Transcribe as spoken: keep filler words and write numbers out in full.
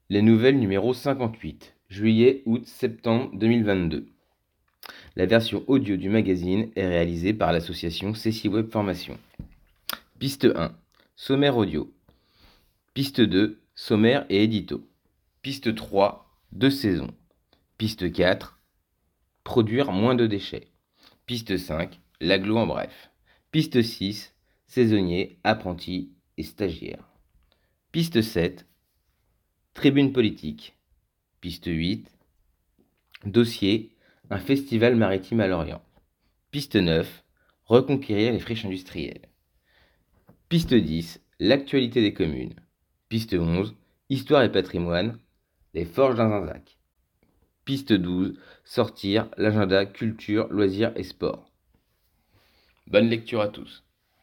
Les nouvelles numéro cinquante-huit, juillet-août-septembre deux mille vingt-deux. La version audio du magazine est réalisée par l'association Ceci Web Formation. Piste un, sommaire audio. Piste deux, sommaire et édito. Piste trois, deux saisons. Piste quatre, produire moins de déchets. Piste cinq, l'agglo en bref. Piste six, saisonnier, apprenti et stagiaire. Piste sept, tribune politique. Piste huit, dossier, un festival maritime à Lorient. Piste neuf, reconquérir les friches industrielles. Piste dix, l'actualité des communes. Piste onze, histoire et patrimoine, les forges d'Anzac. Piste douze, sortir, l'agenda culture, loisirs et sport. Bonne lecture à tous.